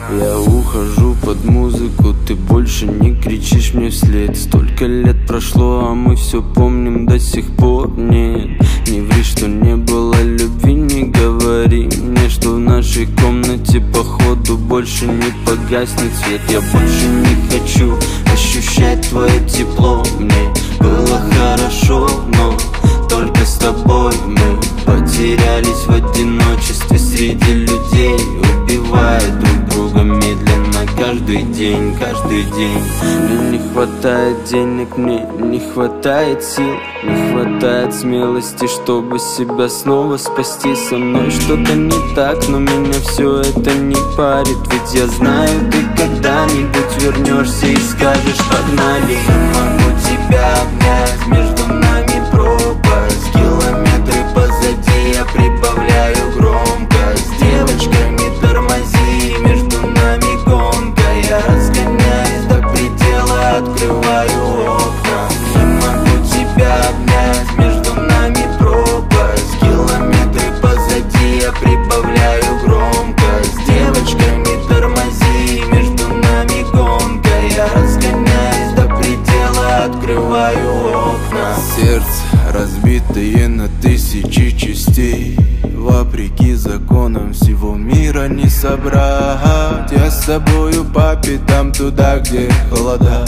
Я ухожу под музыку, ты больше не кричишь мне вслед. Столько лет прошло, а мы все помним до сих пор. Нет, не ври, что не было любви, не говори мне, что в нашей комнате походу больше не погаснет свет. Я больше не хочу ощущать твое тепло. Мне было хорошо, но только с тобой мы потерялись в одиночестве среди людей, убивая друг друга медленно каждый день, каждый день. Мне не хватает денег, мне не хватает сил, не хватает смелости, чтобы себя снова спасти. Со мной что-то не так, но меня все это не парит, ведь я знаю, ты когда-нибудь вернешься и скажешь: погнали. Могу тебя обнять, между нами пропасть, километры позади, я прибавляю громкость. Девочка, не тормози, между нами гонка, я разгоняюсь до предела, открываю окна. Не могу тебя обнять, между нами пропасть, километры позади, я прибавляю громкость. Девочка, не тормози, между нами гонка, я разгоняюсь до предела, открываю окна. Сердце, разбитое на тысячи частей, вопреки законам всего мира не собрать. Я с тобою по пятам туда, где холода.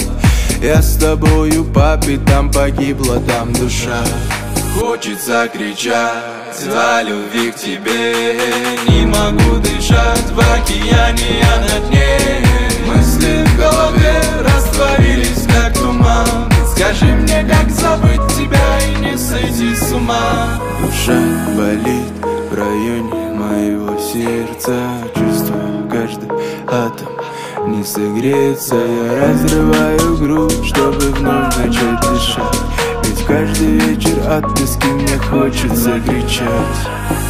Я с тобою по пятам, погибла там душа. Хочется кричать о любви к тебе, не могу дышать в океане, я на дне. Мысли в голове растворились, как туман. Скажи мне, как забыть тебя и не сойти с ума. Душа болит в районе моего сердца, чувствую каждый атом не согреется. Я разрываю грудь, чтобы вновь начать дышать, ведь каждый вечер от тоски мне хочется кричать.